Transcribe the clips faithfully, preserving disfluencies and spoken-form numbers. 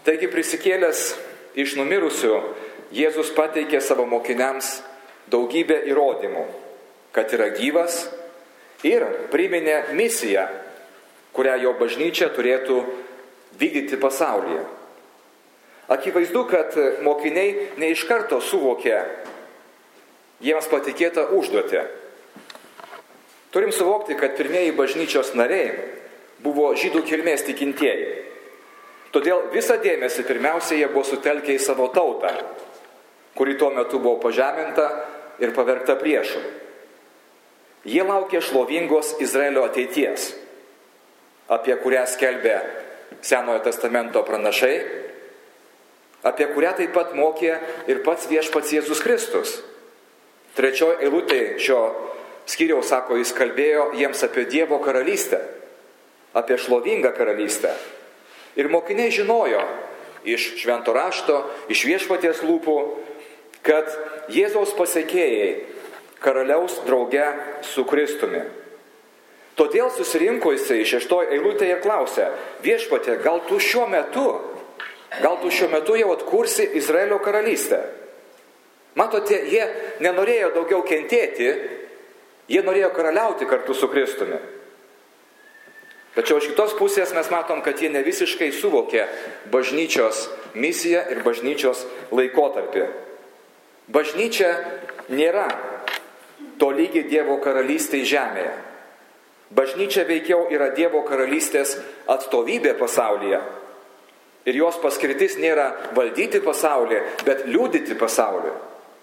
Taigi prisikėlęs iš numirusių, Jėzus pateikė savo mokiniams daugybę įrodymų, kad yra gyvas, ir priminė misiją, kurią jo bažnyčia turėtų vykdyti pasaulyje. Akivaizdu, kad mokiniai ne iš karto suvokė jiems patikėtą užduotį. Turim suvokti, kad pirmieji bažnyčios nariai buvo žydų kilmės tikintieji. Todėl visą dėmesį pirmiausia jie buvo sutelkę į savo tautą, kuri tuo metu buvo pažeminta ir pavergta priešų. Jie laukė šlovingos Izraelio ateities, apie kurią skelbė Senojo testamento pranašai, apie kurią taip pat mokė ir pats viešpats Jėzus Kristus. Trečioje eilutėje šio skyriaus, sako, jis kalbėjo jiems apie Dievo karalystę, apie šlovingą karalystę. Ir mokiniai žinojo iš švento rašto, iš viešpaties lūpų, kad Jėzaus pasekėjai karaliaus drauge su Kristumi. Todėl susirinko jisai šeštoje eilutėje ir klausė: viešpatie, gal tu šiuo metu, gal tu šiuo metu jau atkursi Izraelio karalystę? Matote, jie nenorėjo daugiau kentėti, jie norėjo karaliauti kartu su Kristumi. Tačiau iš kitos pusės mes matom, kad jie ne visiškai suvokė bažnyčios misiją ir bažnyčios laikotarpį. Bažnyčia nėra tolygi Dievo karalystei žemėje. Bažnyčia veikiau yra Dievo karalystės atstovybė pasaulyje. Ir jos paskirtis nėra valdyti pasaulį, bet liudyti pasaulį.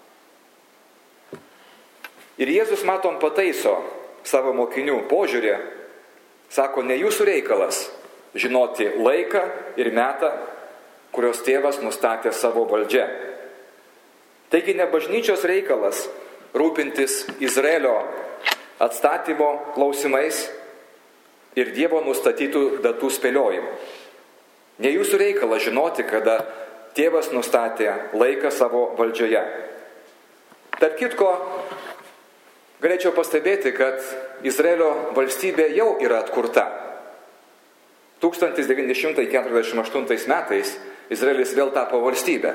Ir Jėzus, matom, pataiso savo mokinių požiūrį. Sako, ne jūsų reikalas žinoti laiką ir metą, kurios tėvas nustatė savo valdžia. Taigi ne bažnyčios reikalas rūpintis Izraelio atstatymo klausimais ir Dievo nustatytų datų spėliojimų. Ne jūsų reikalas žinoti, kada tėvas nustatė laiką savo valdžioje. Tarp kitko, galėčiau pastebėti, kad Izraelio valstybė jau yra atkurta. tūkstantis devyni šimtai keturiasdešimt aštuntais metais Izraelis vėl tapo valstybė.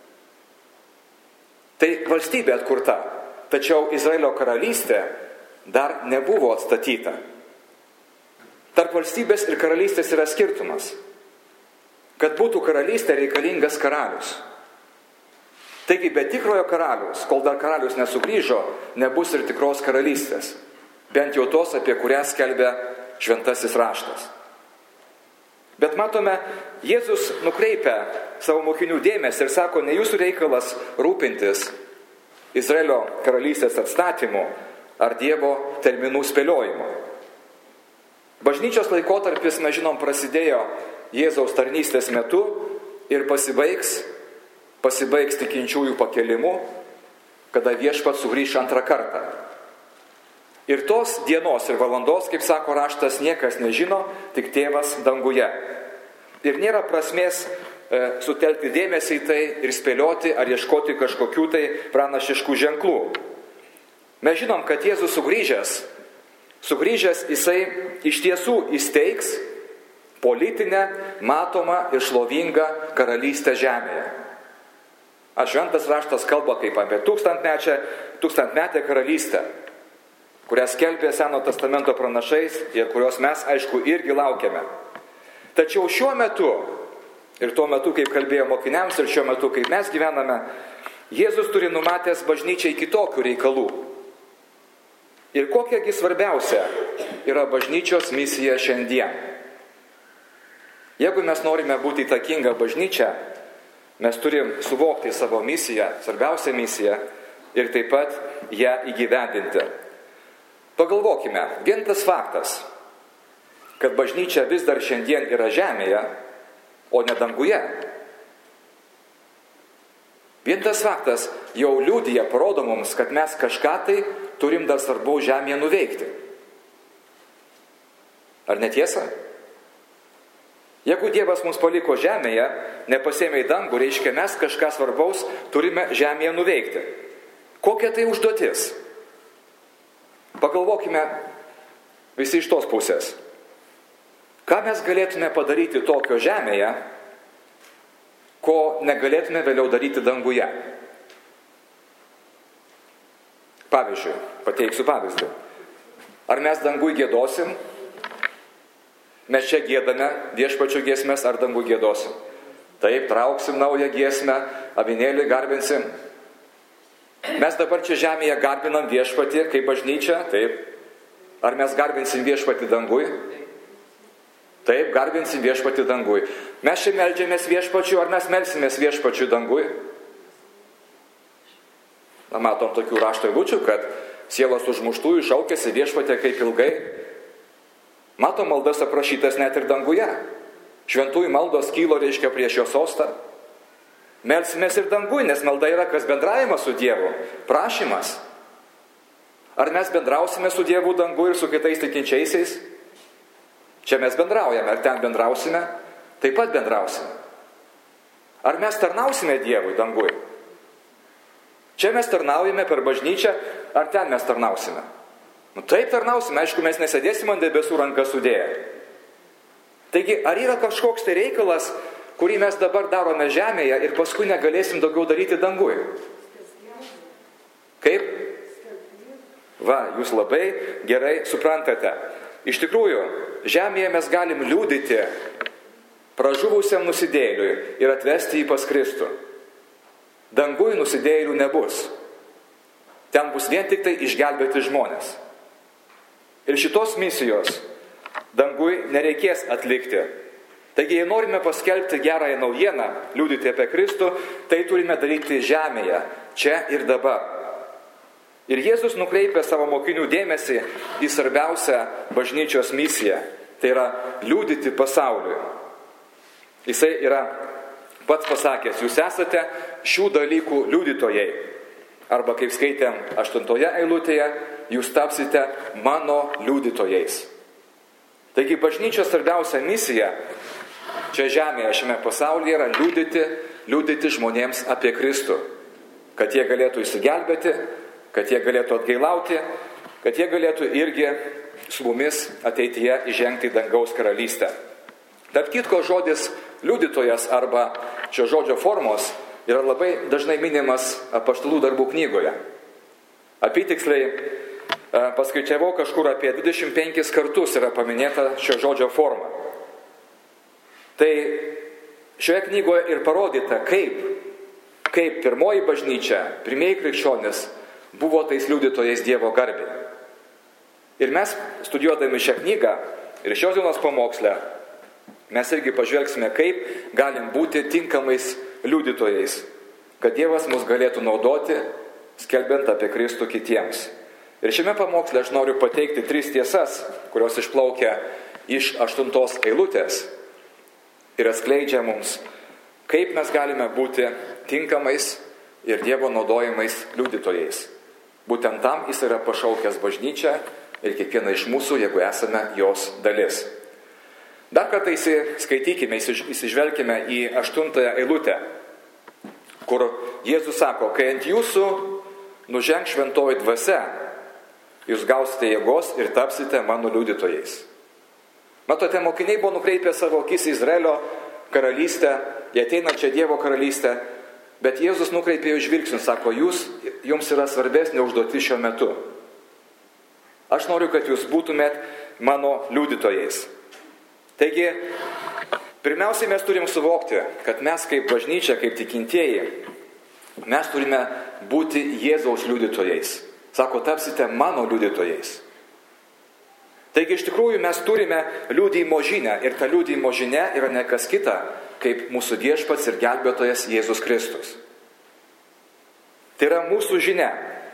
Tai valstybė atkurta, tačiau Izraelio karalystė dar nebuvo atstatyta. Tarp valstybės ir karalystės yra skirtumas. Kad būtų karalystė, reikalingas karalius. Taigi be tikrojo karalius, kol dar karalius nesugrįžo, nebus ir tikros karalystės. Bent jau tos, apie kurią skelbia šventasis raštas. Bet matome, Jėzus nukreipia savo mokinių dėmesį ir sako, ne jūsų reikalas rūpintis Izraelio karalystės atstatymu ar Dievo terminų spėliojimu. Bažnyčios laikotarpis, mes žinom, prasidėjo Jėzaus tarnystės metu ir pasibaigs, pasibaigs tikinčiųjų pakelimu, kada viešpats sugrįš antrą kartą. Ir tos dienos ir valandos, kaip sako raštas, niekas nežino, tik tėvas danguje. Ir nėra prasmės e, sutelkti dėmesį į tai ir spėlioti ar ieškoti kažkokių tai pranašiškų ženklų. Mes žinom, kad Jėzus sugrįžęs, sugrįžęs jisai iš tiesų įsteigs politinę, matomą ir šlovingą karalystę žemėje. Ar šventas raštas kalba kaip apie tūkstantmečią, tūkstantmetę karalystę, kurią skelbė Seno testamento pranašais ir kurios mes, aišku, irgi laukiame. Tačiau šiuo metu, ir tuo metu, kaip kalbėjo mokiniams, ir šiuo metu, kaip mes gyvename, Jėzus turi numatęs bažnyčiai kitokių reikalų. Ir kokiagi svarbiausia yra bažnyčios misija šiandien. Jeigu mes norime būti įtakinga bažnyčia, mes turim suvokti savo misiją, svarbiausią misiją, ir taip pat ją įgyvendinti. Pagalvokime, vien tas faktas, kad bažnyčia vis dar šiandien yra žemėje, o ne danguje. Vien tas faktas jau liudija, parodo mums, kad mes kažką tai turim dar svarbaus žemėje nuveikti. Ar netiesa? Jeigu Dievas mums paliko žemėje, nepasėmė į dangų, reiškia, mes kažką svarbaus turime žemėje nuveikti. Kokia tai užduotis? Pagalvokime visi iš tos pusės. Ką mes galėtume padaryti tokio žemėje, ko negalėtume vėliau daryti danguje. Pavyzdžiui, pateiksiu pavyzdį. Ar mes dangui gėdosim? Mes čia gėdame viešpačio giesmės, ar dangui gėdosim? Taip, trauksim naują giesmę, avinėlį garbinsim. Mes dabar čia žemėje garbinam viešpatį kaip bažnyčia, taip. Ar mes garbinsim viešpatį dangui? Taip, garbinsim viešpatį dangui. Mes čia meldžiamės viešpačiu, ar mes melsimės viešpačiu dangui? Na, matom tokių rašto eilučių, kad sielos užmuštųjų šaukėsi viešpatė kaip ilgai. Matom maldas aprašytas net ir danguje. Šventųjų maldos kylo, reiškia, prieš jo sostą. Melsimės ir dangui, nes malda yra kas bendravimas su Dievu, prašymas. Ar mes bendrausime su Dievu dangui ir su kitais tikinčiaisiais? Čia mes bendraujame, ar ten bendrausime? Taip pat bendrausime. Ar mes tarnausime Dievui dangui? Čia mes tarnaujame per bažnyčią, ar ten mes tarnausime? Nu, taip tarnausime, aišku, mes nesėdėsime ant debesų rankas sudėję. Taigi, ar yra kažkoks tai reikalas, kurį mes dabar darome žemėje ir paskui negalėsim daugiau daryti dangui? Kaip? Va, jūs labai gerai suprantate. Iš tikrųjų, žemėje mes galim liudyti pražuvusiam nusidėjėliui ir atvesti jį pas Kristų. Dangui nusidėjėlių nebus. Ten bus vien tik tai išgelbėti žmonės. Ir šitos misijos dangui nereikės atlikti. Taigi, jei norime paskelbti gerąją naujieną, liudyti apie Kristų, tai turime daryti žemėje, čia ir dabar. Ir Jėzus nukreipia savo mokinių dėmesį į svarbiausią bažnyčios misiją. Tai yra liudyti pasauliui. Jisai yra pats pasakęs, jūs esate šių dalykų liudytojai. Arba, kaip skaitėm aštuntoje eilutėje, jūs tapsite mano liudytojais. Taigi bažnyčios svarbiausia misija čia žemėje, šiame pasaulyje yra liudyti, liudyti žmonėms apie Kristų. Kad jie galėtų įsigelbėti, kad jie galėtų atgailauti, kad jie galėtų irgi su mumis ateityje įžengti į dangaus karalystę. Tarp kitko, žodis liudytojas arba šio žodžio formos yra labai dažnai minimas apaštalų darbų knygoje. Apytiksliai paskaičiavau, kažkur apie dvidešimt penkis kartus yra paminėta šio žodžio forma. Tai šioje knygoje ir parodyta, kaip, kaip pirmoji bažnyčia, pirmieji krikščionys buvo tais liudytojais Dievo garbei. Ir mes, studijuodami šią knygą ir šios dienos pamokslę, mes irgi pažvelgsime, kaip galim būti tinkamais liudytojais, kad Dievas mus galėtų naudoti, skelbiant apie Kristų kitiems. Ir šiame pamoksle aš noriu pateikti tris tiesas, kurios išplaukia iš aštuntos eilutės ir atskleidžia mums, kaip mes galime būti tinkamais ir Dievo naudojimais liudytojais. Būtent tam jis yra pašaukęs bažnyčią ir kiekvieną iš mūsų, jeigu esame jos dalis. Dar kartą įsiskaitykime, įsižvelkime į aštuntąją eilutę, kur Jėzus sako, kai ant jūsų nužengs šventoji dvasia, jūs gausite jėgos ir tapsite mano liudytojais. Matote, mokiniai buvo nukreipę savo akis į Izraelio karalystę, į ateinančią Dievo karalystę, bet Jėzus nukreipė jų žvilgsnių, sako, jūs, jums yra svarbesnė užduotis šiuo metu. Aš noriu, kad jūs būtumėt mano liudytojais. Taigi, pirmiausiai mes turim suvokti, kad mes kaip bažnyčia, kaip tikintieji, mes turime būti Jėzaus liudytojais. Sako, tapsite mano liudytojais. Taigi, iš tikrųjų, mes turime liudijimo žinią ir ta liudijimo žinia yra ne kas kita, kaip mūsų viešpats ir gelbėtojas Jėzus Kristus. Tai yra mūsų žinia.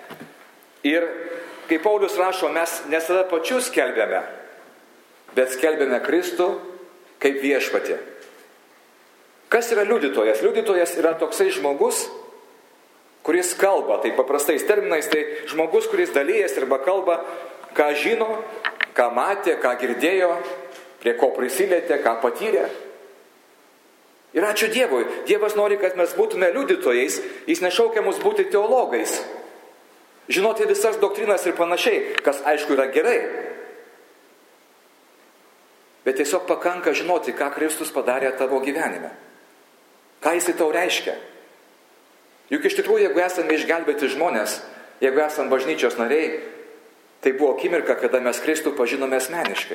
Ir kaip Paulius rašo, mes ne save pačius skelbėme, bet skelbėme Kristų kaip viešpatį. Kas yra liudytojas? Liudytojas yra toksai žmogus, kuris kalba, tai paprastais terminais, tai žmogus, kuris dalyjasi arba kalba, ką žino, ką matė, ką girdėjo, prie ko prisilietė, ką patyrė. Ir ačiū Dievui. Dievas nori, kad mes būtume liudytojais, jis nešaukia mus būti teologais. Žinoti visas doktrinas ir panašiai, kas aišku yra gerai. Bet tiesiog pakanka žinoti, ką Kristus padarė tavo gyvenime. Ką Ką jisai tau reiškia? Juk iš tikrųjų, jeigu esame išgelbėti žmonės, jeigu esame bažnyčios nariai, tai buvo akimirka, kada mes Kristų pažinome asmeniškai.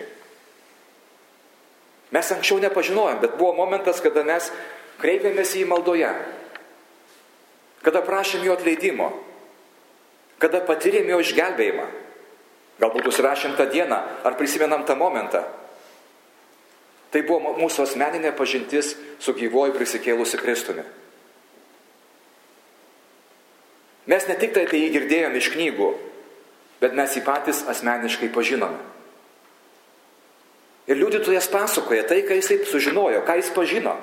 Mes anksčiau nepažinojom, bet buvo momentas, kada mes kreipėmės į jį maldoje, kada prašėm jo atleidimo, kada patyrėm jo išgelbėjimą. Galbūt užsirašėm tą dieną, ar prisimenam tą momentą. Tai buvo mūsų asmeninė pažintis su gyvuoju prisikėlusiu Kristumi. Mes ne tik tai apie jį girdėjom iš knygų, bet mes jį patys asmeniškai pažinome. Ir liudytojas pasakoja tai, ką jisai sužinojo, ką jis pažino.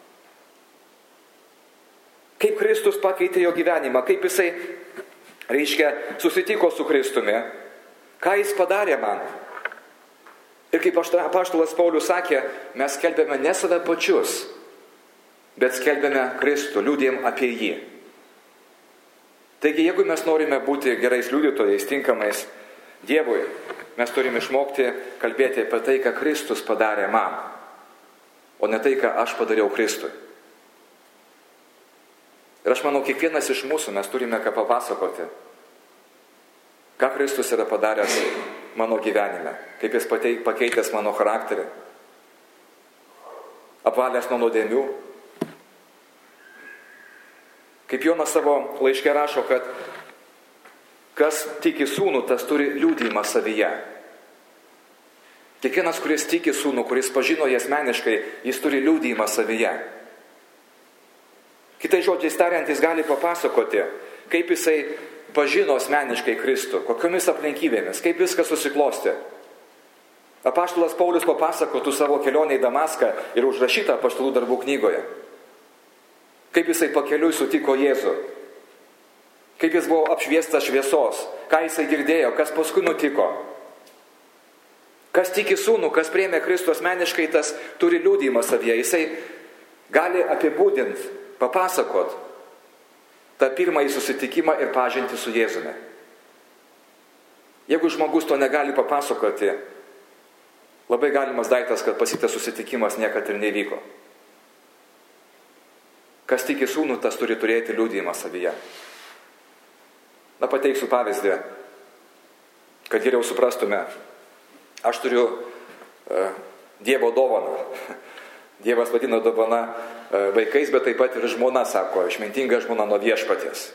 Kaip Kristus pakeitė jo gyvenimą, kaip jisai, reiškia, susitiko su Kristumi, ką jis padarė man. Ir kaip apaštalas Paulius sakė, mes skelbėme ne save pačius, bet skelbėme Kristų, liudijam apie jį. Taigi, jeigu mes norime būti gerais liudytojais, tinkamais Dievui, mes turime išmokti kalbėti apie tai, ką Kristus padarė man, o ne tai, ką aš padariau Kristui. Ir aš manau, kiekvienas iš mūsų mes turime ką papasakoti, ką Kristus yra padaręs mano gyvenime, kaip jis pakeitęs mano charakterį, apvalęs nuo nuodėmių. Kaip Jonas savo laiške rašo, kad kas tiki sūnų, tas turi liudijimą savyje. Kiekvienas, kuris tiki sūnų, kuris pažino jį asmeniškai, jis turi liudijimą savyje. Kitais žodžiais tariant, jis gali papasakoti, kaip jisai pažino asmeniškai Kristų, kokiomis aplinkybėmis, kaip viskas susiklostė. Apaštalas Paulius papasakotų savo kelionę į Damaską ir užrašytą apaštalų darbų knygoje. Kaip jisai pakeliui sutiko Jėzų, kaip jis buvo apšviestas šviesos, ką jisai girdėjo, kas paskui nutiko. Kas tiki sūnų, kas priėmė Kristų asmeniškai, tas turi liudijimą savyje. Jisai gali apibūdinti, papasakot tą pirmąjį susitikimą ir pažintį su Jėzumi. Jeigu žmogus to negali papasakoti, labai galimas daiktas, kad pasitas susitikimas niekad ir nevyko. Kas tiki sūnų, tas turi turėti liudijimą savyje. Na, pateiksiu pavyzdį, kad geriau suprastume. Aš turiu uh, Dievo dovaną. Dievas vadina dovana uh, vaikais, bet taip pat ir žmona, sako, išmintinga žmona nuo viešpaties.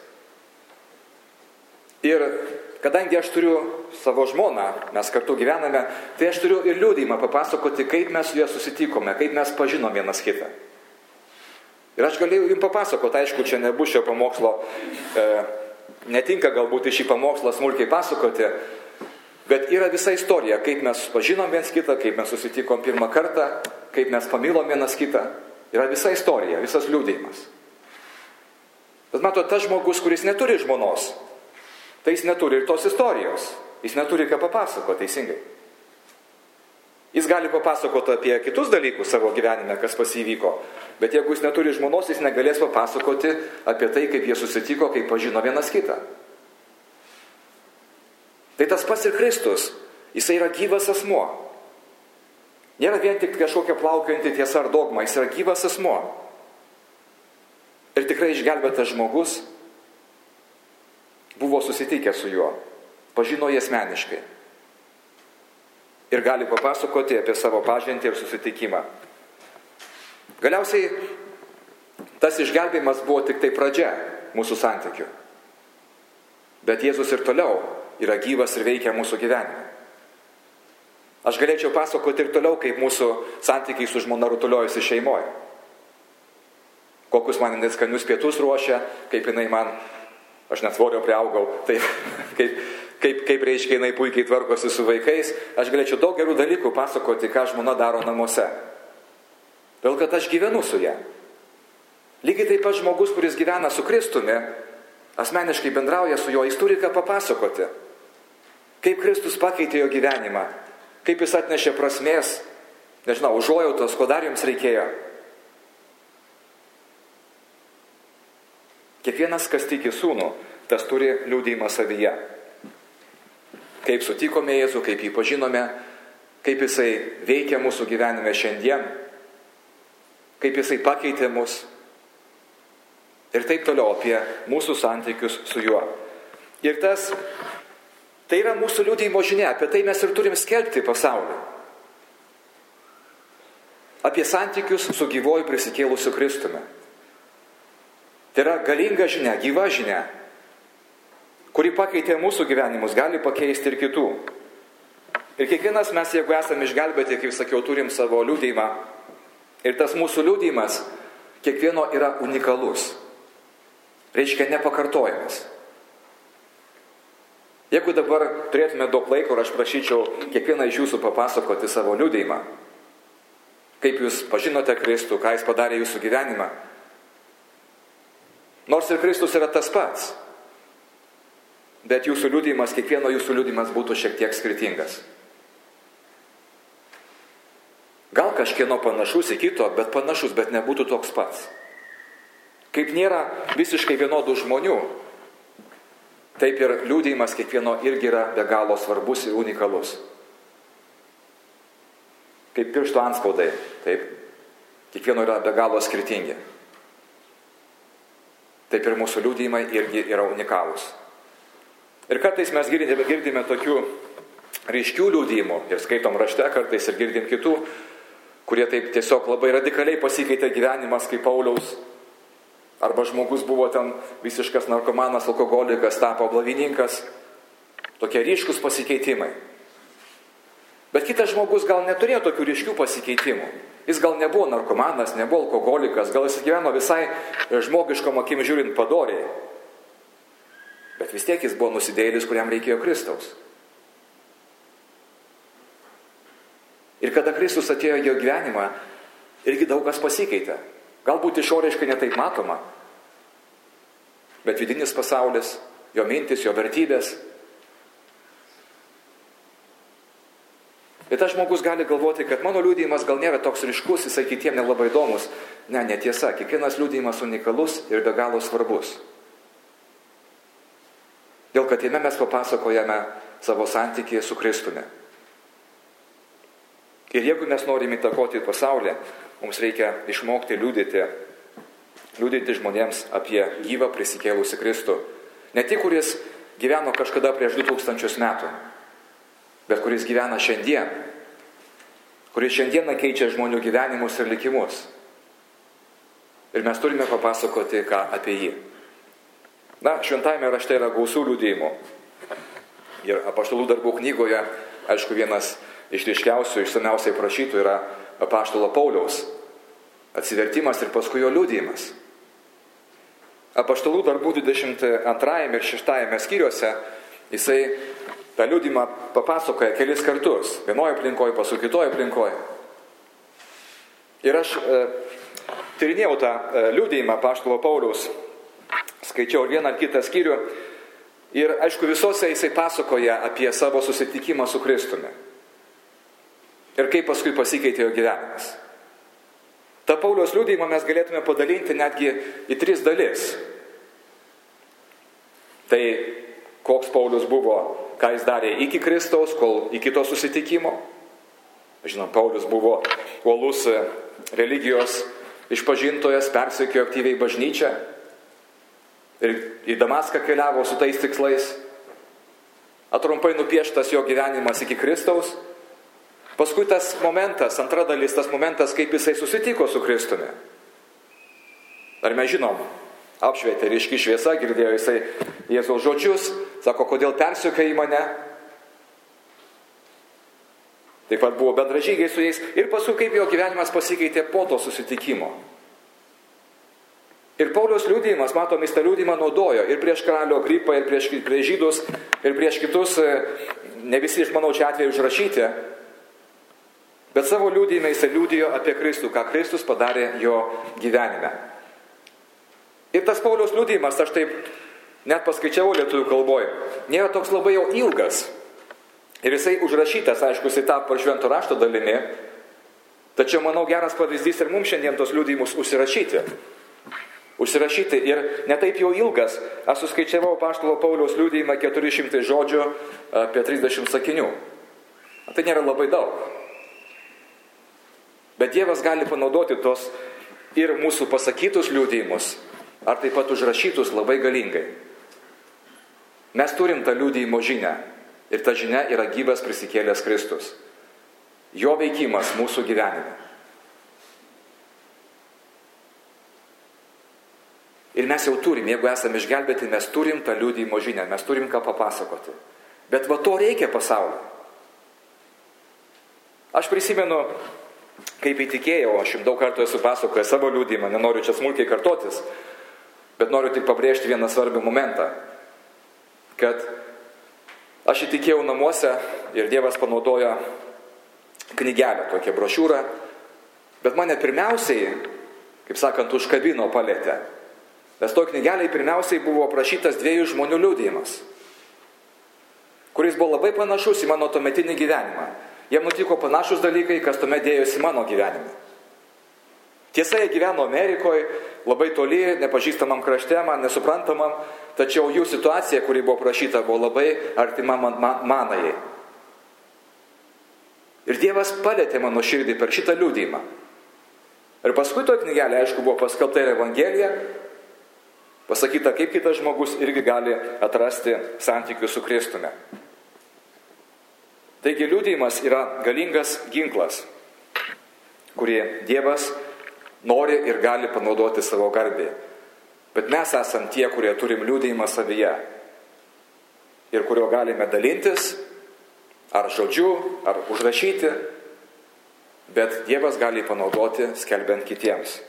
Ir kadangi aš turiu savo žmoną, mes kartu gyvename, tai aš turiu ir liudijimą papasakoti, kaip mes su juo susitikome, kaip mes pažinom vienas kitą. Ir aš galėjau jums papasakoti, aišku, čia nebus šio pamokslo, e, netinka galbūt į šį pamokslą smulkiai pasakoti, bet yra visa istorija, kaip mes pažinom vienas kitą, kaip mes susitikom pirmą kartą, kaip mes pamilom vienas kitą. Yra visa istorija, visas liudijimas. Bet mato, tas žmogus, kuris neturi žmonos, tai jis neturi ir tos istorijos. Jis neturi ką papasakoti teisingai. Jis gali papasakoti apie kitus dalykus savo gyvenime, kas pasivyko. Bet jeigu jis neturi žmonos, jis negalės papasakoti apie tai, kaip jie susitiko, kaip pažino vienas kitą. Tai tas pats ir Kristus. Jisai yra gyvas asmuo. Nėra vien tik kažkokia plaukiojanti tiesa ar dogma. Jis yra gyvas asmuo. Ir tikrai išgelbėtas žmogus buvo susitikęs su juo. Pažino jį asmeniškai. Ir gali papasakoti apie savo pažintį ir susitikimą. Galiausiai tas išgelbėjimas buvo tik tai pradžia mūsų santykių. Bet Jėzus ir toliau yra gyvas ir veikia mūsų gyvenime. Aš galėčiau pasakoti ir toliau, kaip mūsų santykiai su žmona rutuliojasi šeimoje. Kokius man jinai skanius pietus ruošia, kaip jinai man, aš net svorio priaugau, tai kaip, kaip, kaip reiškia jinai puikiai tvarkosi su vaikais. Aš galėčiau daug gerų dalykų pasakoti, ką žmona daro namuose. Dėl kad aš gyvenu su ją. Lygiai taip pat žmogus, kuris gyvena su Kristumi, asmeniškai bendrauja su juo, jis turi ką papasakoti. Kaip Kristus pakeitė jo gyvenimą, kaip jis atnešė prasmės, nežinau, užuojautos, ko dar jums reikėjo. Kiekvienas, kas tiki sūnų, tas turi liudijimą savyje. Kaip sutikome Jėzų, kaip jį pažinome, kaip jisai veikia mūsų gyvenime šiandien, kaip jisai pakeitė mus, Ir taip toliau apie mūsų santykius su juo. Ir tas, tai yra mūsų liudijimo žinia, apie tai mes ir turim skelbti pasauliu. Apie santykius su gyvoju prisikėlusiu Kristumi. Tai yra galinga žinia, gyva žinia, kuri pakeitė mūsų gyvenimus, gali pakeisti ir kitų. Ir kiekvienas mes, jeigu esame išgelbėti, kaip sakiau, turim savo liudijimą. Ir tas mūsų liudijimas kiekvieno yra unikalus. Reiškia nepakartojamas. Jeigu dabar turėtume daug laiko ir aš prašyčiau kiekvieną iš jūsų papasakoti savo liudijimą, kaip jūs pažinote Kristų, ką jis padarė jūsų gyvenimą. Nors ir Kristus yra tas pats, bet jūsų liudijimas, kiekvieno jūsų liudijimas būtų šiek tiek skirtingas. Gal kažkieno panašus į kito, bet panašus, bet nebūtų toks pats. Kaip nėra visiškai vienodų žmonių, taip ir liudijimas kiekvieno irgi yra be galo svarbus ir unikalus. Kaip piršto antspaudai, taip, kiekvieno yra be galo skirtingi. Taip ir mūsų liudijimai irgi yra unikalūs. Ir kartais mes girdime, girdime tokių ryškių liudijimų ir skaitom rašte kartais ir girdim kitų, kurie taip tiesiog labai radikaliai pasikeitė gyvenimas kaip Pauliaus. Arba žmogus buvo ten visiškas narkomanas, alkoholikas, tapo blavininkas. Tokie ryškus pasikeitimai. Bet kitas žmogus gal neturėjo tokių ryškių pasikeitimų. Jis gal nebuvo narkomanas, nebuvo alkoholikas, gal jis gyveno visai žmogiškom akim žiūrint padoriai. Bet vis tiek jis buvo nusidėjėlis, kuriam reikėjo Kristaus. Ir kada Kristus atėjo į jo gyvenimą, irgi daug kas pasikeitė. Galbūt išoriškai netaip matoma, bet vidinis pasaulis, jo mintis, jo vertybės. Ir tas žmogus gali galvoti, kad mano liudijimas gal nėra toks ryškus, jisai kitiem nelabai įdomus. Ne, netiesa, kiekvienas liudijimas unikalus ir be galo svarbus. Dėl kad jame mes papasakojame savo santykį su Kristumi. Ir jeigu mes norime įtakoti pasaulį, mums reikia išmokti liudyti, liudyti žmonėms apie gyvą prisikėlusį Kristų. Ne tik, kuris gyveno kažkada prieš du tūkstančius metų, bet kuris gyvena šiandien, kuris šiandieną keičia žmonių gyvenimus ir likimus. Ir mes turime papasakoti ką apie jį. Na, šventajame rašte yra gausų liudijimų. Ir apaštalų darbų knygoje, aišku, vienas iš ryškiausių, išsamiausiai prašytų yra apaštalo Pauliaus atsivertimas ir paskui jo liudijimas. Apaštalų darbų dvidešimt antrajame ir šeštajame skyriuose jisai tą liudijimą papasakoja kelis kartus. Vienoje aplinkoje, paskui kitoje aplinkoje. Ir aš e, tyrinėjau tą e, liudijimą apaštalo Pauliaus, skaičiau vieną ar kitą skyrių ir aišku visose jisai pasakoja apie savo susitikimą su Kristumi. Ir kaip paskui pasikeitė jo gyvenimas. Ta Pauliaus liudijimą mes galėtume padalinti netgi į tris dalis. Tai koks Paulius buvo, ką jis darė iki Kristaus, kol iki to susitikimo. Žinom, Paulius buvo uolus religijos išpažintojas, persekiojo aktyviai bažnyčią ir į Damaską keliavo su tais tikslais. Atrumpai nupieštas jo gyvenimas iki Kristaus. Paskui tas momentas, antra dalis, tas momentas, kaip jisai susitiko su Kristumi. Ar mes žinom, apšvietė ryški šviesa, girdėjo jisai Jėzaus žodžius, sako, kodėl persekioji mane. Taip pat buvo bendražygiai su jais ir paskui kaip jo gyvenimas pasikeitė po to susitikimo. Ir Pauliaus liudijimas, matom, jis tą liudijimą naudojo ir prieš karalių Agripą, ir prieš, prieš žydus, ir prieš kitus, ne visi iš manau čia atveju užrašyti. Bet savo liudijime jis liudijo apie Kristų, ką Kristus padarė jo gyvenime. Ir tas Pauliaus liudijimas, aš taip net paskaičiavau lietuvių kalboje, nėra toks labai jau ilgas. Ir jisai užrašytas, aišku, jisai tapo švento rašto dalimi, tačiau, manau, geras pavyzdys ir mums šiandien tos liudijimus užsirašyti. Užsirašyti ir netaip jau ilgas. Aš suskaičiavau apaštalo Pauliaus liudijimą keturi šimtai žodžių apie trisdešimt sakinių. Tai nėra labai daug. Bet Dievas gali panaudoti tos ir mūsų pasakytus liudijimus, ar taip pat užrašytus labai galingai. Mes turim tą liudijimo žinią ir ta žinia yra gyvas prisikėlęs Kristus. Jo veikimas mūsų gyvenime. Ir mes jau turim, jeigu esame išgelbėti, mes turim tą liudijimo žinią, mes turim ką papasakoti. Bet va to reikia pasauliu. Aš prisimenu, kaip įtikėjau, aš jums daug kartų esu pasakojęs savo liudijimą, nenoriu čia smulkiai kartotis, bet noriu tik pabrėžti vieną svarbį momentą, kad aš įtikėjau namuose ir Dievas panaudojo knygelę, tokią brošiūrą, bet mane pirmiausiai, kaip sakant, užkabino palėtę. Nes to knygelėje pirmiausiai buvo aprašytas dviejų žmonių liudijimas, kuris buvo labai panašus į mano tuometinį gyvenimą. Jiem nutiko panašus dalykai, kas tuomet dėjosi mano gyvenime. Tiesa, jie gyveno Amerikoje, labai toli, nepažįstamam krašte, man nesuprantamam, tačiau jų situacija, kuri buvo aprašyta, buvo labai artima man, man, manai. Ir Dievas palėtė mano širdį per šitą liudijimą. Ir paskui to knygelė, aišku, buvo paskelbta ir Evangelija, pasakyta, kaip kitas žmogus irgi gali atrasti santykių su Kristumi. Taigi liudijimas yra galingas ginklas, kurį Dievas nori ir gali panaudoti savo garbei. Bet mes esam tie, kurie turim liudijimą savyje ir kurio galime dalintis, ar žodžiu, ar užrašyti, bet Dievas gali panaudoti skelbiant kitiems.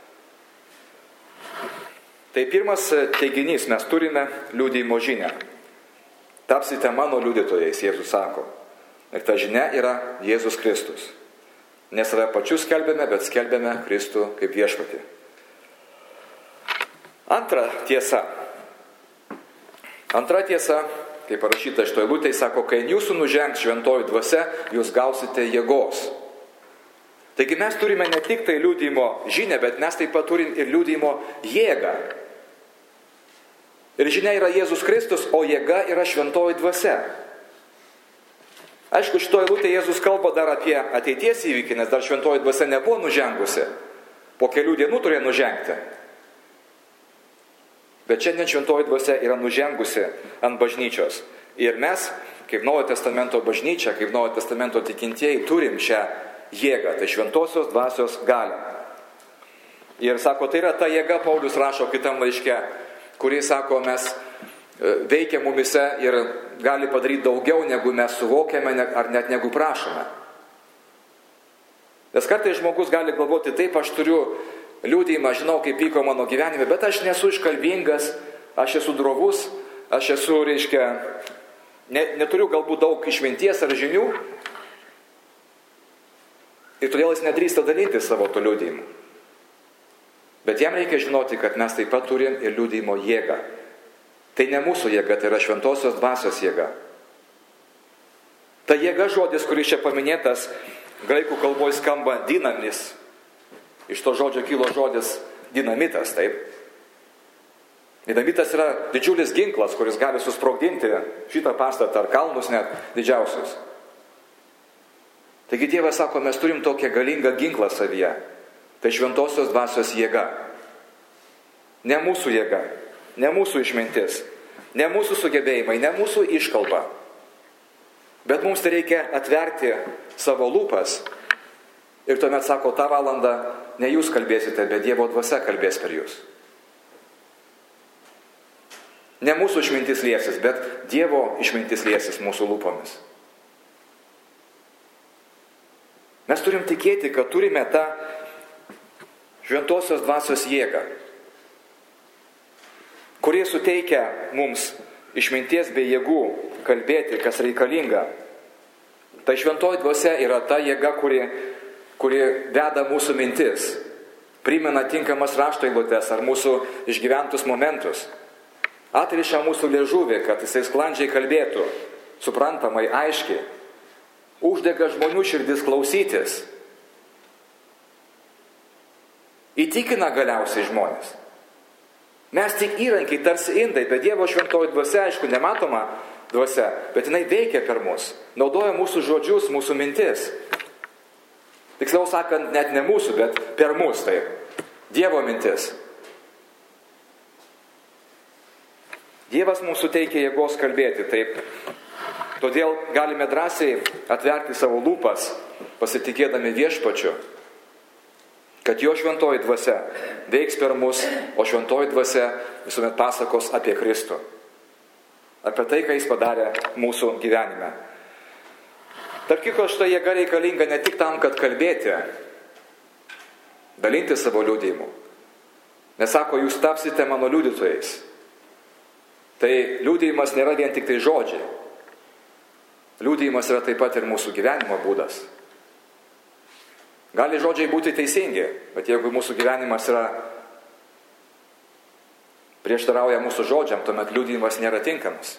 Tai pirmas teiginys, mes turime liudijimo žinią. Tapsite mano liudytojais, Jėzus sako. Ir ta žinia yra Jėzus Kristus. Ne save pačius skelbėme, bet skelbėme Kristų kaip viešpatį. Antra tiesa. Antra tiesa, kaip parašyta šitoje eilutėje, sako, kai jūsų nužengs šventoji dvasia, jūs gausite jėgos. Taigi mes turime ne tik tai liudijimo žinią, bet mes taip pat turim ir liudijimo jėgą. Ir žinia yra Jėzus Kristus, o jėga yra šventoji dvasia. Aišku, šitoje eilutėje Jėzus kalba dar apie ateities įvykį, nes dar šventoji dvasia nebuvo nužengusi. Po kelių dienų turėjo nužengti. Bet šiandien šventoji dvasia yra nužengusi ant bažnyčios. Ir mes, kaip Naujojo testamento bažnyčia, kaip Naujojo testamento tikintieji, turim šią jėgą, tai šventosios dvasios galią. Ir sako, tai yra ta jėga, Paulius rašo kitam laiške, kurį, sako, mes veikia mumise ir gali padaryti daugiau, negu mes suvokiame ar net negu prašome. Nes kartais žmogus gali galvoti, taip, aš turiu liudijimą, žinau, kaip vyko mano gyvenime, bet aš nesu iškalbingas, aš esu drovus, aš esu, reiškia, ne, neturiu galbūt daug išminties ar žinių. Ir todėl jis nedrįsta dalyti savo to liudijimu. Bet jam reikia žinoti, kad mes taip pat turim ir liudijimo jėgą. Tai ne mūsų jėga, tai yra šventosios dvasios jėga. Ta jėga žodis, kuris čia paminėtas, graikų kalboje skamba dinamis. Iš to žodžio kilo žodis dinamitas, taip. Dinamitas yra didžiulis ginklas, kuris gali susprogdinti šitą pastatą ar kalnus net didžiausius. Taigi Dievas sako, mes turim tokią galingą ginklą savyje. Tai šventosios dvasios jėga. Ne mūsų jėga, ne mūsų išmintis, ne mūsų sugebėjimai, ne mūsų iškalba. Bet mums tai reikia atverti savo lūpas. Ir tuomet sako, tą valandą ne jūs kalbėsite, bet Dievo dvasia kalbės per jūs. Ne mūsų išmintis liesis, bet Dievo išmintis liesis mūsų lūpomis. Mes turim tikėti, kad turime tą šventosios dvasios jėgą, kurie suteikia mums išminties bei jėgų kalbėti, kas reikalinga. Tai šventoji dvasia yra ta jėga, kuri, kuri veda mūsų mintis, primena tinkamas rašto eilutes ar mūsų išgyventus momentus, atriša mūsų liežuvį, kad jisai sklandžiai kalbėtų, suprantamai, aiškiai, uždega žmonių širdis klausytis, įtikina galiausiai žmonės. Mes tik įrankiai, tarsi indai, bet Dievo šventoji dvasia, aišku, nematoma dvasia, bet jinai veikia per mus, naudoja mūsų žodžius, mūsų mintis. Tiksliau sakant, net ne mūsų, bet per mus, taip. Dievo mintis. Dievas mums suteikia jėgos kalbėti, taip. Todėl galime drąsiai atverti savo lūpas, pasitikėdami viešpačiu, kad jo šventoji dvasia veiks per mus, o šventoji dvasia visuomet pasakos apie Kristų. Apie tai, ką jis padarė mūsų gyvenime. Tarp kitko, šita jėga reikalinga ne tik tam, kad kalbėti, dalinti savo liudijimu. Nesako, jūs tapsite mano liudytojais. Tai liudijimas nėra vien tik tai žodžiai. Liudijimas yra taip pat ir mūsų gyvenimo būdas. Gali žodžiai būti teisingi, bet jeigu mūsų gyvenimas yra prieštarauja mūsų žodžiam, tuomet liudijimas nėra tinkamas.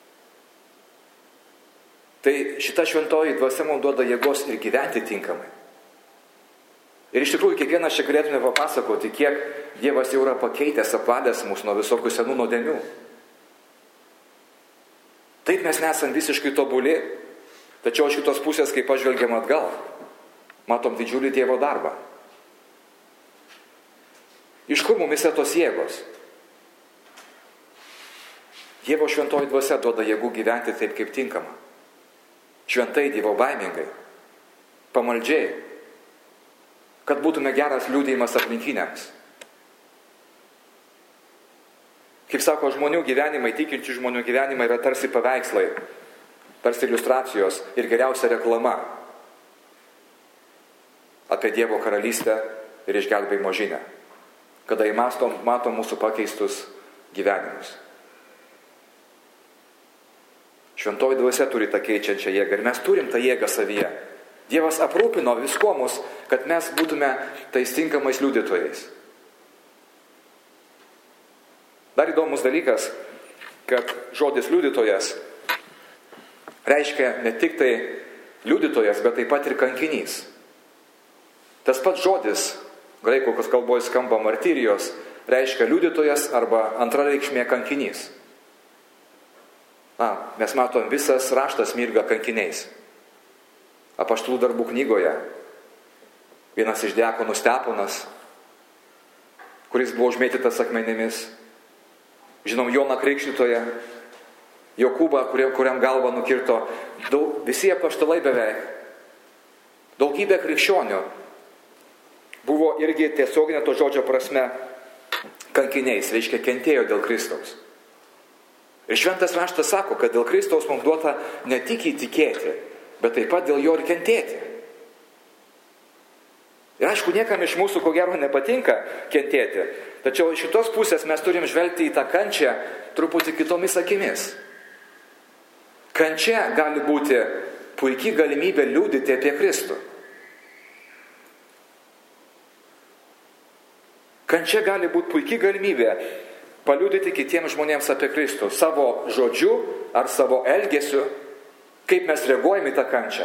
Tai šita šventoji dvasia mums duoda jėgos ir gyventi tinkamai. Ir iš tikrųjų kiekvienas čia galėtume papasakoti, kiek Dievas jau yra pakeitęs, apvalęs mūsų nuo visokių senų nuodėmių. Taip mes nesam visiškai tobuli, tačiau iš kitos pusės, kai pažvelgiam atgal, matom didžiulį Dievo darbą. Iš kur mumis yra tos jėgos? Dievo šventoji dvasia duoda jėgų gyventi taip, kaip tinkama. Šventai, Dievo baimingai, pamaldžiai, kad būtume geras liudijimas aplinkiniams. Kaip sako, žmonių gyvenimai, tikinčių žmonių gyvenimai yra tarsi paveikslai, tarsi iliustracijos ir geriausia reklama apie Dievo karalystę ir išgelbėjimo žinią, kada įmastom, matom mūsų pakeistus gyvenimus. Šventoji dvasia turi tą keičiančią jėgą ir mes turim tą jėgą savyje. Dievas aprūpino visko mus, kad mes būtume tais tinkamais liudytojais. Dar įdomus dalykas, kad žodis liudytojas reiškia ne tik tai liudytojas, bet taip pat ir kankinys. Tas pats žodis, graikų kalboje skamba martirijos, reiškia liudytojas arba antra reikšmė kankinys. Na, mes matom, visas raštas mirga kankiniais. Apaštalų darbų knygoje vienas iš diakonų Steponas, kuris buvo užmėtytas akmenimis, žinom Joną Krikštytoją, Jokūbą, kuriam, kuriam galvą nukirto, daug, visi apaštalai beveik, daugybė krikščionių buvo irgi tiesioginė to žodžio prasme kankiniais, reiškia kentėjo dėl Kristaus. Ir šventas raštas sako, kad dėl Kristaus mums duota ne tik įtikėti, bet taip pat dėl jo ir kentėti. Ir aišku, niekam iš mūsų ko gero nepatinka kentėti, tačiau iš šitos pusės mes turim žvelgti į tą kančią truputį kitomis akimis. Kančia gali būti puikiai galimybė liudyti apie Kristų. Kančia gali būti puikiai galimybė paliudyti kitiems žmonėms apie Kristų savo žodžiu ar savo elgesiu, kaip mes reaguojame į tą kančią.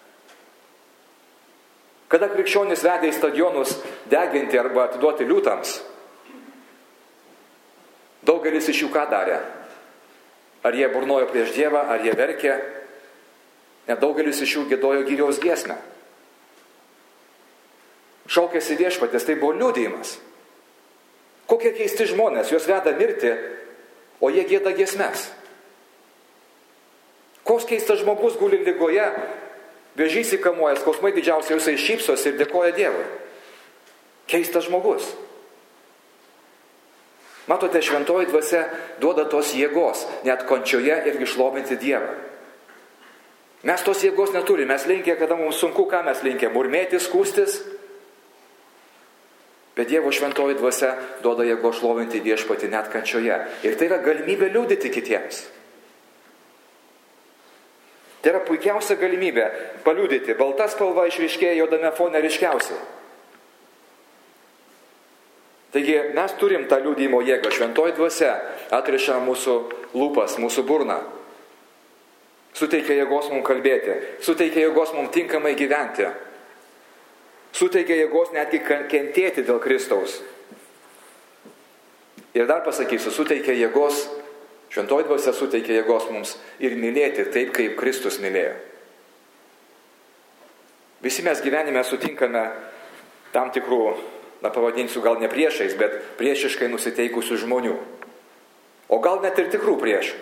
Kada krikščionys vedė į stadionus deginti arba atiduoti liūtams, daugelis iš jų ką darė? Ar jie burnojo prieš Dievą, ar jie verkė? Net daugelis iš jų giedojo gyriaus giesmę. Šaukėsi viešpaties, tai buvo liudijimas. Kokie keisti žmonės, juos veda mirti, o jie gieda giesmes. Koks keistas žmogus guli ligoje, vėžys įkamuoja, skausmai didžiausiai, jisai šypsosi ir dėkoja Dievui. Keistas žmogus. Matote, šventoji dvasia duoda tos jėgos, net kančioje irgi šlovinti Dievą. Mes tos jėgos neturime, mes linkę, kada mums sunku, ką mes linkę, murmėti, skūstis. Bet Dievo šventoji dvasia duoda jėgo šlovinti viešpatį net kančioje. Ir tai yra galimybė liudyti kitiems. Tai yra puikiausia galimybė paliudyti. Balta spalva išryškėja juodame fone ryškiausiai. Taigi mes turim tą liudijimo jėgą. Šventoji dvasia atriša mūsų lūpas, mūsų burną. Suteikia jėgos mums kalbėti. Suteikia jėgos mums tinkamai gyventi. Suteikia jėgos netgi kentėti dėl Kristaus. Ir dar pasakysiu, suteikia jėgos, šventoji dvasia suteikia jėgos mums ir mylėti taip, kaip Kristus mylėjo. Visi mes gyvenime sutinkame tam tikrų, na pavadinsiu gal ne priešais, bet priešiškai nusiteikusių žmonių. o gal net ir tikrų priešų,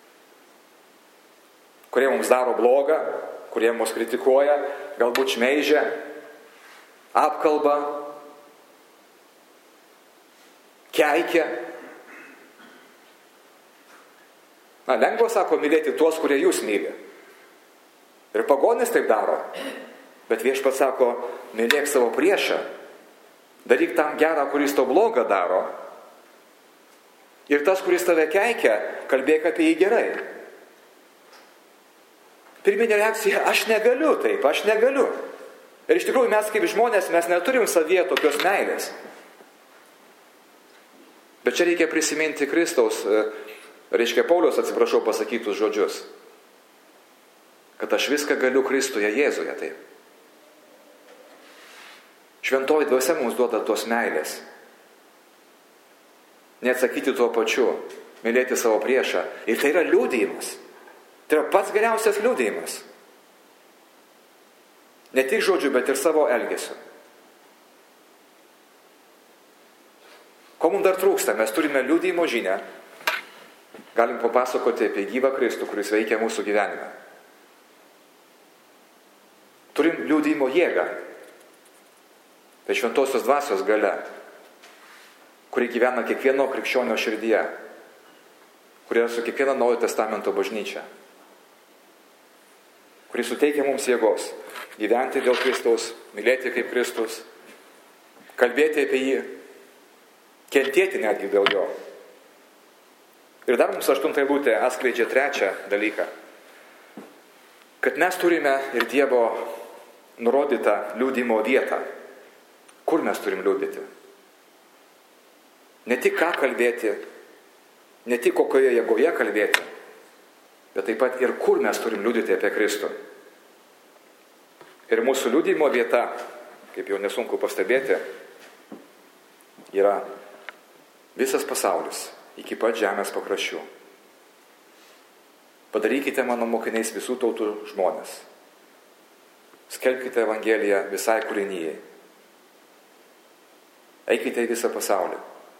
kurie mums daro blogą, kurie mus kritikuoja, galbūt šmeižia, apkalba, keikia. Na, lengva, sako, mylėti tuos, kurie jūs myli. Ir pagonis taip daro. Bet Viešpats sako, mylėk savo priešą, daryk tam gerą, kuris to blogą daro. Ir tas, kuris tave keikia, kalbėk apie jį gerai. Pirminė reakcija, aš negaliu taip, aš negaliu. Ir iš tikrųjų mes kaip žmonės, mes neturim savyje tokios meilės. Bet čia reikia prisiminti Kristaus, reiškia Pauliaus, atsiprašau, pasakytus žodžius. Kad aš viską galiu Kristuje Jėzuje, taip. Šventoji dvasia mums duoda tos meilės. Neatsakyti tuo pačiu, mylėti savo priešą. Ir tai yra liudijimas. Tai yra pats geriausias liudijimas. Ne tik žodžiu, bet ir savo elgesiu. Ko mums dar trūksta? Mes turime liudijimo žinią. Galim papasakoti apie gyvą Kristų, kuris veikia mūsų gyvenime. Turim liudijimo jėgą. Tai šventosios dvasios galia, kuri gyvena kiekvieno krikščionio širdyje, kuri yra su kiekviena Naujojo Testamento bažnyčia, kuri suteikia mums jėgos gyventi dėl Kristaus, mylėti kaip Kristus, kalbėti apie jį, kentėti netgi dėl jo. Ir dar mums aštunta eilutė atskleidžia trečią dalyką, kad mes turime ir Dievo nurodytą liudijimo vietą. Kur mes turim liudyti? Ne tik ką kalbėti, ne tik kokioje jėgoje kalbėti, bet taip pat ir kur mes turim liudyti apie Kristų. Ir mūsų liudijimo vieta, kaip jau nesunku pastebėti, yra visas pasaulis iki pat žemės pakraščių. Padarykite mano mokiniais visų tautų žmonės. Skelbkite Evangeliją visai kūrinijai. Eikite į visą pasaulį.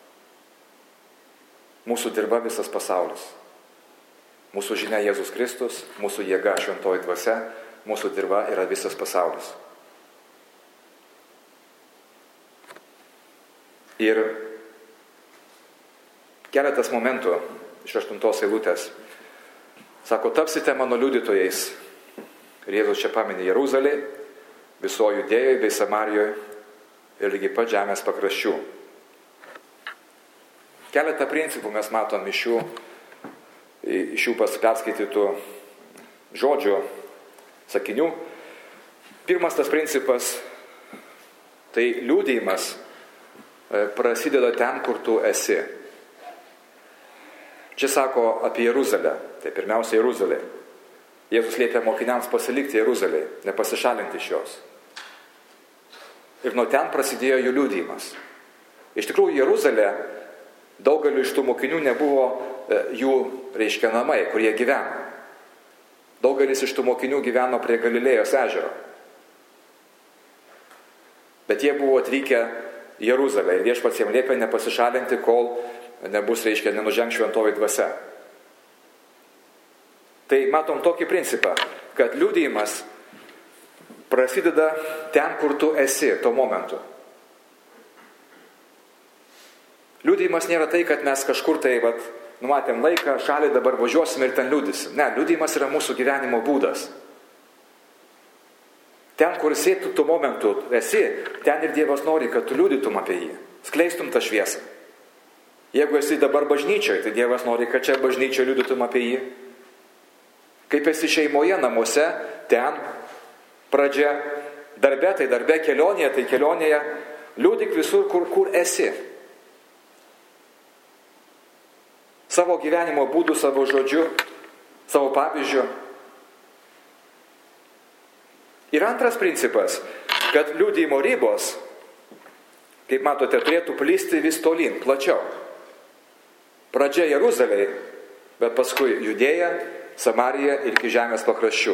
Mūsų dirba visas pasaulis. Mūsų žinia Jėzus Kristus, mūsų jėga šventoji dvasia, mūsų dirba yra visas pasaulis. Ir keletas momentų iš aštuntos eilutės. Sako, tapsite mano liudytojais. Ir Jėzus čia paminė Jeruzalė, visoje Judėjoje bei Samarijoje ir lygiai pat žemės pakraščių. Keletą principų mes matom iš šių, iš šių perskaitytų žodžių, sakinių. Pirmas tas principas, tai liudijimas prasideda ten, kur tu esi. Čia sako apie Jeruzalę, tai pirmiausia Jeruzalė. Jėzus liepia mokiniams pasilikti Jeruzalėje, nepasišalinti iš jos. Ir nuo ten prasidėjo jų liudijimas. Iš tikrųjų, Jeruzalė daugeliu iš tų mokinių nebuvo jų, reiškia, namai, kur jie gyveno. Daugelis iš tų mokinių gyveno prie Galilėjos ežero. Bet jie buvo atvykę į Jeruzalę ir Viešpats jiems liepė nepasišalinti, kol nebus, reiškia, nenužengs šventoji dvasia. Tai matom tokį principą, kad liudijimas prasideda ten, kur tu esi tuo momentu. Liudijimas nėra tai, kad mes kažkur tai, vat, numatėm laiką, šalį, dabar važiuosim ir ten liudysim. Ne, liudijimas yra mūsų gyvenimo būdas. Ten, kur esi tu tuo momentu esi, ten ir Dievas nori, kad tu liudytum apie jį, skleistum tą šviesą. Jeigu esi dabar bažnyčioje, tai Dievas nori, kad čia bažnyčioje liudytum apie jį. Kaip esi šeimoje, namuose, ten pradžia, darbe, tai darbe, kelionėje, tai kelionėje, liudyk visur, kur, kur esi. Savo gyvenimo būdų, savo žodžiu, savo pavyzdžiu. Ir antras principas, kad liudijimo ribos, kaip matote, turėtų plisti vis tolyn, plačiau. Pradžia Jeruzalėje, bet paskui Judėja, Samarija ir iki žemės pakraščių.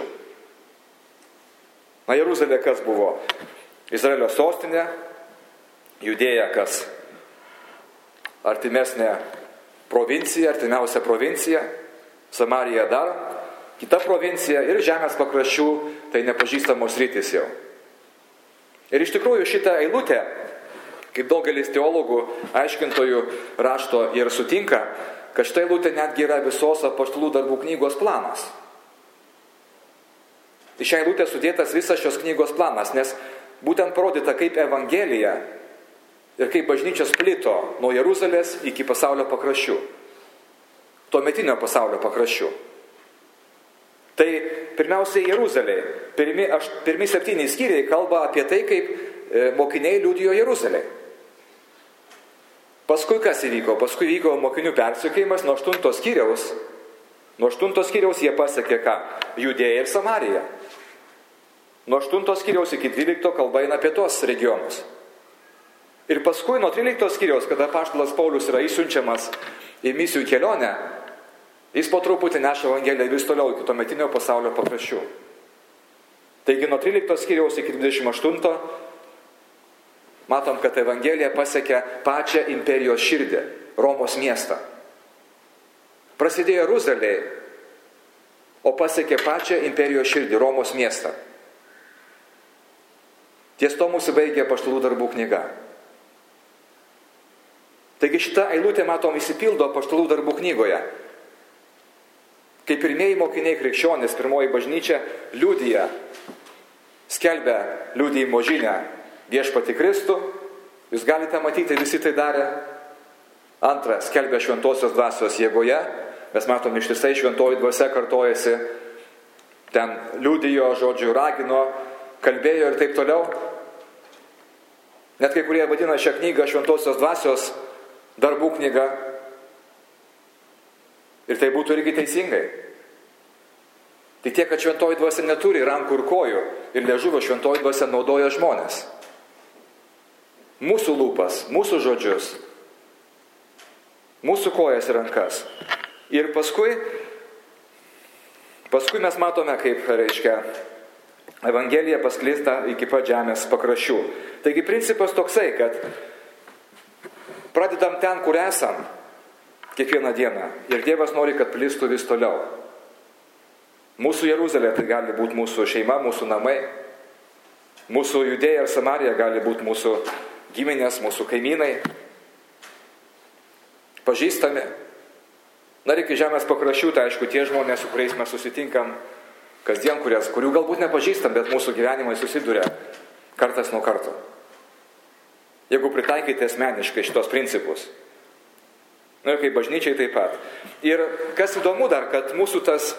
Na, Jeruzalė kas buvo? Izraelio sostinė, Judėja kas artimesnė provincija, artimiausia provincija, Samarija dar, kita provincija ir žemės pakraščių, tai nepažįstamos rytis jau. Ir iš tikrųjų šitą eilutę, kaip daugelis teologų, aiškintojų rašto ir sutinka, kad šitą eilutę netgi yra visos apaštalų darbų knygos planas. Į šią eilutę sudėtas visas šios knygos planas, nes būtent parodyta, kaip Evangelija ir kaip bažnyčios plito nuo Jeruzalės iki pasaulio pakraščių. Tuometinio pasaulio pakraščių. Tai pirmiausiai Jeruzalė. Pirmi, aš, pirmi septyni skyriai kalba apie tai, kaip e, mokiniai liudijo Jeruzalė. Paskui kas įvyko? Paskui vyko mokinių persekiojimas nuo aštuntos skyriaus. Nuo aštuntos skyriaus jie pasiekė ką? Judėją ir Samariją. Nuo aštuntos skyriaus iki dvylikto kalba eina apie tuos regionus. Ir paskui nuo tryliktos skyriaus, kada apaštalas Paulius yra išsiunčiamas į misijų kelionę, jis po truputį neša Evangeliją vis toliau iki tuometinio pasaulio pakraščių. Taigi nuo tryliktos skyriaus iki dvidešimt aštunto matom, kad Evangelija pasiekia pačią imperijos širdį, Romos miestą. Prasidėjo Jeruzalėje, o pasiekė pačią imperijos širdį, Romos miestą. Ties to mūsų baigė apaštalų darbų knyga. Taigi šitą eilutę, matom, įsipildo apaštalų darbų knygoje. Kai pirmieji mokiniai krikščionys, pirmoji bažnyčia, liudija, skelbia liudijimo žinią viešpatį Kristų. Jūs galite matyti, visi tai darė. Antra, skelbia šventosios dvasios jėgoje. Mes matom, ištisai šventoji dvasia kartojasi. Ten liudijo, žodžiu, ragino, kalbėjo ir taip toliau. Net kai kurie vadina šią knygą šventosios dvasios darbų knyga. Ir tai būtų irgi teisingai. Tik tiek, kad šventoji dvasia neturi rankų ir kojų ir liežuvio, šventoji dvasia naudoja žmonės. Mūsų lūpas, mūsų žodžius, mūsų kojas ir rankas. Ir paskui, paskui mes matome, kaip, reiškia, Evangelija paskleista iki pat žemės pakraščių. Taigi principas toksai, kad pradedam ten, kur esam, kiekvieną dieną. Ir Dievas nori, kad plistų vis toliau. Mūsų Jeruzalė tai gali būti mūsų šeima, mūsų namai. Mūsų Judėja ir Samarija gali būti mūsų giminės, mūsų kaimynai. Pažįstami. Na ir iki žemės pakraščių, tai aišku, tie žmonės, su kuriais mes susitinkam kasdien, kurias, kurių galbūt nepažįstam, bet mūsų gyvenimai susiduria kartas nuo karto. Jeigu pritaikyti asmeniškai šitos principus. Na ir kaip bažnyčiai taip pat. Ir kas įdomu dar, kad mūsų tas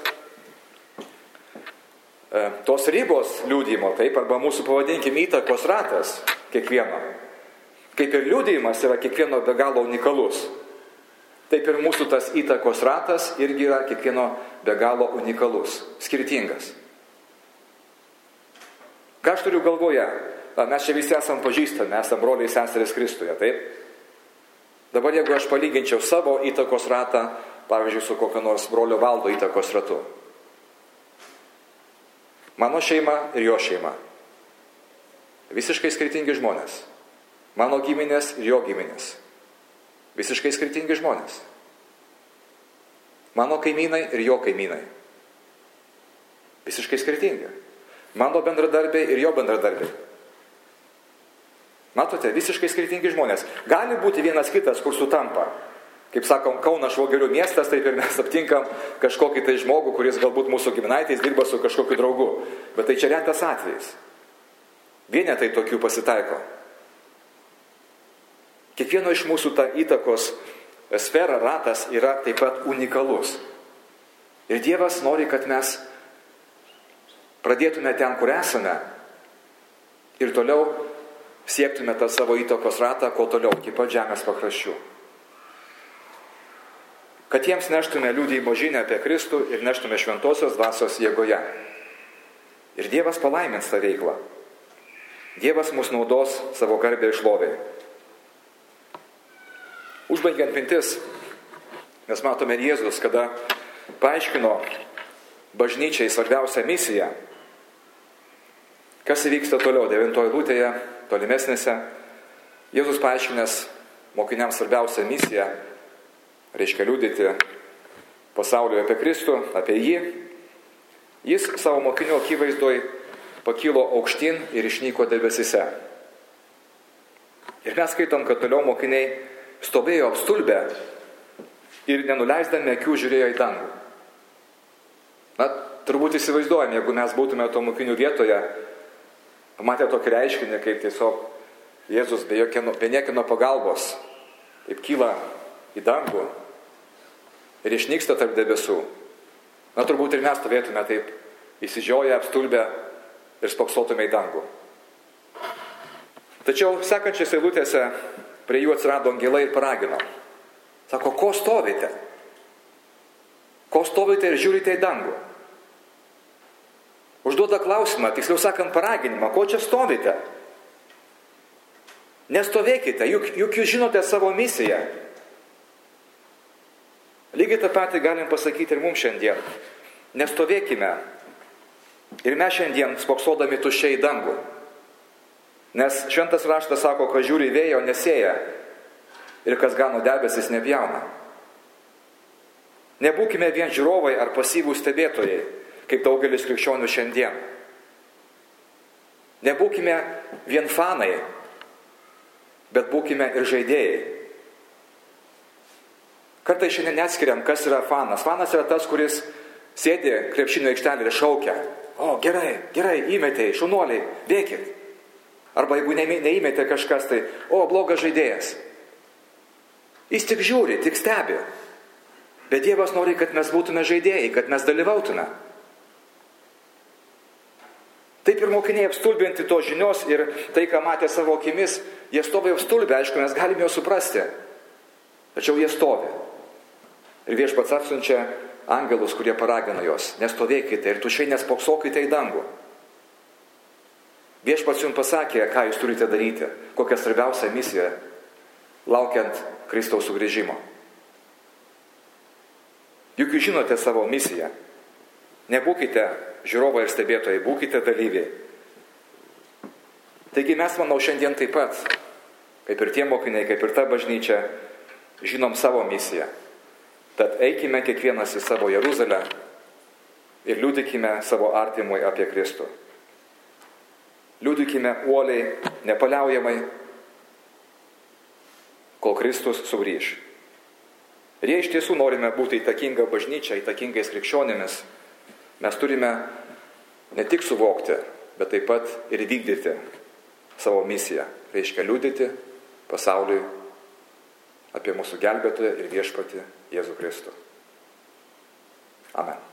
e, tos ribos liudijimo, taip, arba mūsų pavadinkim įtakos ratas kiekvieno. Kaip ir liudijimas yra kiekvieno be galo unikalus. Taip ir mūsų tas įtakos ratas irgi yra kiekvieno be galo unikalus, skirtingas. Ką aš turiu galvoje? Mes čia visi esam pažįstami, esam broliai seserys Kristuje, taip? Dabar jeigu aš palyginčiau savo įtakos ratą, pavyzdžiui, su kokio nors brolio Valdo įtakos ratu. Mano šeima ir jo šeima. Visiškai skirtingi žmonės. Mano giminės ir jo giminės. Visiškai skirtingi žmonės. Mano kaimynai ir jo kaimynai. Visiškai skirtingi. Mano bendradarbiai ir jo bendradarbiai. Matote, visiškai skirtingi žmonės. Gali būti vienas kitas, kur sutampa. Kaip sakom, Kaunas švogerių miestas, taip ir mes aptinkam kažkokį tai žmogų, kuris galbūt mūsų giminaitis dirba su kažkokiu draugu. Bet tai čia retas atvejis. Vienetai tokių pasitaiko. Kiekvieno iš mūsų ta įtakos sfera, ratas yra taip pat unikalus. Ir Dievas nori, kad mes pradėtume ten, kur esame ir toliau siektume tą savo įtakos ratą, kuo toliau, iki pat žemės pakraščių. Kad jiems neštume liudijimo žinią apie Kristų ir neštume šventosios dvasios jėgoje. Ir Dievas palaimins tą veiklą. Dievas mus naudos savo garbę ir šlovę. Užbaigiant mintis, mes matome Jėzus, kada paaiškino bažnyčiai svarbiausią misiją. Kas įvyksta toliau, devintoje eilutėje, tolimesnėse. Jėzus paaiškinęs mokiniams svarbiausią misiją, reiškia liudyti pasauliui apie Kristų, apie jį, jis savo mokinių akivaizdoj pakilo aukštyn ir išnyko debesyse. Ir mes skaitom, kad toliau mokiniai stovėjo apstulbę ir nenuleisdami akių žiūrėjo į dangų. Na, turbūt įsivaizduojam, jeigu mes būtume to mokinių vietoje, pamatę tokį reiškinį, kaip tiesiog Jėzus be, jokino, be niekino pagalbos, kaip kyla į dangų ir išnyksta tarp debesų. Na, turbūt ir mes stovėtume taip įsižioję, apstulbę ir spoksotume į dangų. Tačiau sekančias eilutėse prie jų atsirado angelai ir paragino. Sako, ko stovite? Ko stovite ir žiūrite į dangų? Užduoda klausimą, tiksliau sakant paraginimą, ko čia stovite? Nestovėkite, juk, juk jūs žinote savo misiją. Lygiai tą patį galim pasakyti ir mums šiandien. Nestovėkime ir mes šiandien spoksodami tuščiai į dangų. Nes šventas raštas sako, kad žiūri į vėją, o nesėja, ir kas gano debesis nepjauna. Nebūkime vien žiūrovai ar pasyvūs stebėtojai, kaip daugelis krikščionių šiandien. Nebūkime vien fanai, bet būkime ir žaidėjai. Kartais šiandien neatskiriam, kas yra fanas. Fanas yra tas, kuris sėdi krepšinio aikštelėje ir šaukia. O, gerai, gerai, įmetėjai, šaunuoliai, bėkit. Arba jeigu neįmetė kažkas, tai, o, blogas žaidėjas. Jis tik žiūri, tik stebi. Bet Dievas nori, kad mes būtume žaidėjai, kad mes dalyvautume. Taip ir mokiniai apstulbinti to žinios ir tai, ką matė savo akimis, jie stovi apstulbę, aišku, mes galime jo suprasti. Tačiau jie stovi. Ir Viešpats atsiunčia angelus, kurie paragina juos. Nestovėkite ir tuščiai nespoksokite į dangų. Viešpats jums pasakė, ką jūs turite daryti, kokią svarbiausią misiją, laukiant Kristaus sugrįžimo. Juk jūs žinote savo misiją. Nebūkite žiūrovai ir stebėtojai, būkite dalyviai. Taigi mes, manau, šiandien taip pat, kaip ir tie mokiniai, kaip ir ta bažnyčia, žinom savo misiją. Tad eikime kiekvienas į savo Jeruzalę ir liudykime savo artimui apie Kristų. Liudykime uoliai, nepaliaujamai, kol Kristus sugrįš. Ir jei iš tiesų norime būti įtakinga bažnyčia, įtakingais krikščionimis, mes turime ne tik suvokti, bet taip pat ir vykdyti savo misiją. Reiškia liudyti pasauliui apie mūsų gelbėtoją ir viešpatį Jėzų Kristų. Amen.